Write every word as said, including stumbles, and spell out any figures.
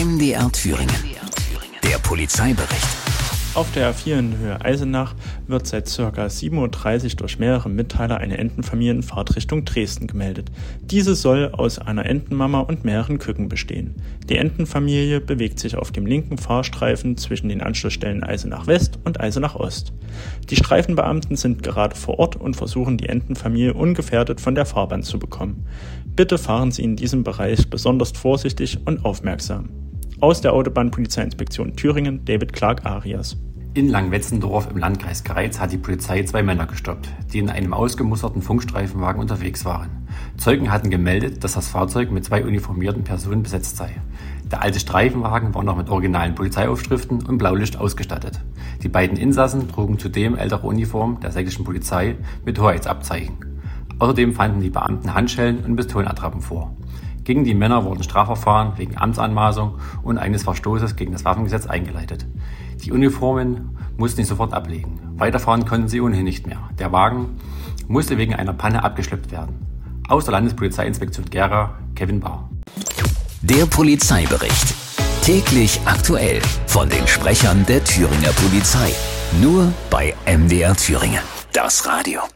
M D R Thüringen. Der Polizeibericht. Auf der A vier in Höhe Eisenach wird seit ca. sieben Uhr dreißig durch mehrere Mitteiler eine Entenfamilie in Fahrtrichtung Dresden gemeldet. Diese soll aus einer Entenmama und mehreren Küken bestehen. Die Entenfamilie bewegt sich auf dem linken Fahrstreifen zwischen den Anschlussstellen Eisenach West und Eisenach Ost. Die Streifenbeamten sind gerade vor Ort und versuchen, die Entenfamilie ungefährdet von der Fahrbahn zu bekommen. Bitte fahren Sie in diesem Bereich besonders vorsichtig und aufmerksam. Aus der Autobahnpolizeiinspektion Thüringen, David Clark Arias. In Langwetzendorf im Landkreis Greiz hat die Polizei zwei Männer gestoppt, die in einem ausgemusterten Funkstreifenwagen unterwegs waren. Zeugen hatten gemeldet, dass das Fahrzeug mit zwei uniformierten Personen besetzt sei. Der alte Streifenwagen war noch mit originalen Polizeiaufschriften und Blaulicht ausgestattet. Die beiden Insassen trugen zudem ältere Uniformen der sächsischen Polizei mit Hoheitsabzeichen. Außerdem fanden die Beamten Handschellen und Pistolenattrappen vor. Gegen die Männer wurden Strafverfahren wegen Amtsanmaßung und eines Verstoßes gegen das Waffengesetz eingeleitet. Die Uniformen mussten sie sofort ablegen. Weiterfahren konnten sie ohnehin nicht mehr. Der Wagen musste wegen einer Panne abgeschleppt werden. Aus der Landespolizeiinspektion Gera, Kevin Bahr. Der Polizeibericht. Täglich aktuell von den Sprechern der Thüringer Polizei. Nur bei M D R Thüringen. Das Radio.